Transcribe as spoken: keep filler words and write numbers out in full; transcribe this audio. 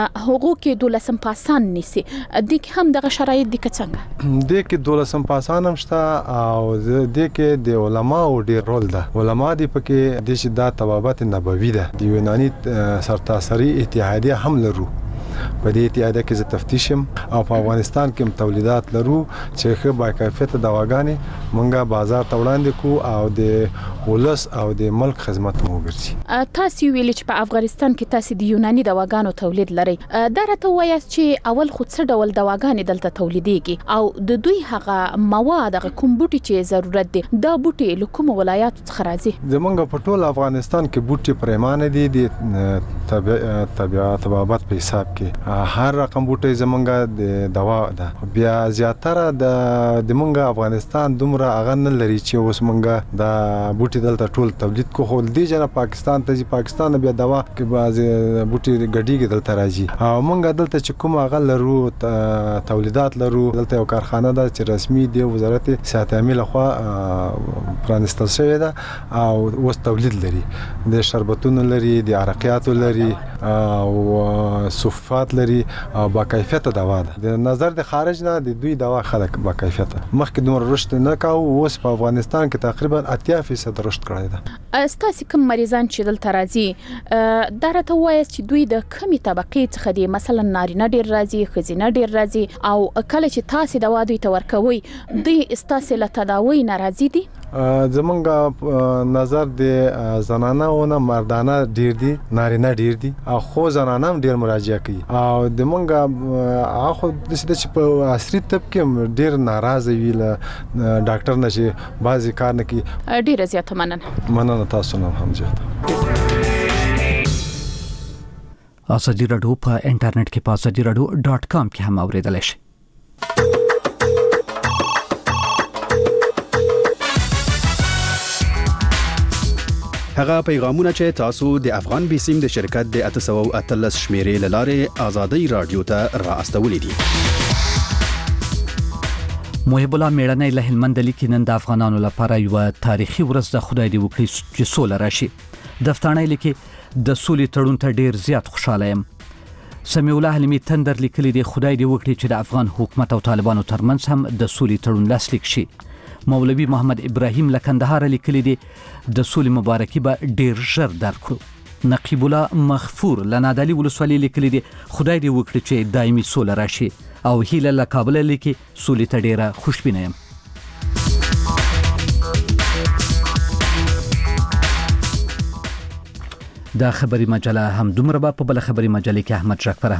هغو کې دولسم پاسان نیسي د کې هم دغه شرایط دي که څنګه؟ د کې دولسم پاسان هم شته او د کې د علما او ډیر رول ده. علما دي پکې د شي د تبابت نبوي ده د یوناني سرتاسري اتحادیه هم لرو. په دې اتحادیه کې زه تفتیشم او په افغانستان کې تولیدات لرو چې ښه باکیفیته دواګانې مونږه بازار ته وړاندې کو او د ولس او د ملک خدمت مو وکړي. تاسو ویل چې په افغانستان کې تاسو د یوناني دواګانو تولید لري. دا راته وایي چې اول خو څه ډول دواګانې دلته تولیدېږي او د دوی هغه مواد هغه کوم بوټي چې ضرورت دي دا بوټي له کوم ولایاتو څخه راځي؟ زمونږ په ټول افغانستان کې بوټي پرېمانه دي د طبيعت طبابت په حساب کې هر رقم بوټي زمونږ د دوا ده. بیا زیاتره د د مونږ افغانستان دومره هغه نه لري چې اوس مونږ د بوټي دلته ټول تولید کو خو د جنا پاکستان ته پاکستان بیا دوا کې باز بوټي ګډیږي دلته راځي او مونږ دلته چې کوم هغه لرو تولیدات لرو. دلته یو کارخانه ده چې رسمي دی وزارت صحت عامه لخوا پرانستل شوی ده او اوس تولید لري د شربتونو لري د عرقیاتو لري او صفات لري او با کیفیته دوا ده. د نظر د خارج نه د دوی دوا خلک با کیفیته مخکې دومره رشد نه کاوه اوس په افغانستان کې تقریبا اتیا فیصد رشد کړی ده. ستاسو کوم مریضان چې دلته راځي دا راته وایي چې دوی د کمی طبقې څخه دي مثلا نارینه ډیر راځي ښځینه ډیر راځي او کله چې تاسو دوا دوی ته ورکوي دوی ستاسو له تداوی ناراضي دي؟ زمونږ نظر د زنانه او نه مردانه ډیر دي نارینه ډیر دي او خو زنانه هم ډیر مراجعه کوي او د مونږه اخو د چې په عصري طب کې ډیر ناراضه وی له ډاکټر نشي بعضی کار نه کوي. ډیر زیاته مننه مننه تاسو نه هم زیاته. ازادي رادیو په انټرنیټ کې په ازادي رادیو ډاٹ کام کې هم اوریدل شي. هغه پیغامونه چې تاسو د افغان بیسیم د شرکت د اته سوه او اتلس شمیرې لاره ازادي رادیو ته را استولې دي. محب الله میړنۍ له هلمند لیکي نن د افغانانو لپاره یو تاریخي ورځ د خدای دی وکړي چې سوله راشي. دفتانه لیکي د سولې تړون ته ډیر زیات خوشاله یم. سمیع الله حلیمی تندر لیکلي دی خدای دی وکړي چې د افغان حکومت او طالبانو ترمنځ هم د سولې تړون لاسلیک شي. مولوی محمد ابراهیم لکندهار لیکلی دی د سولې مبارکي به ډیر ژر درکړو. نقیب الله مغفور لنادلی ولسوالۍ لیکلی دی خدای دی وکړي چې دایمي سوله راشي او هیله له کابل لیکي سولې ته ډیره خوشبینه یم. دا خبري مجله هم دومره په بل خبري مجله کې احمد شکر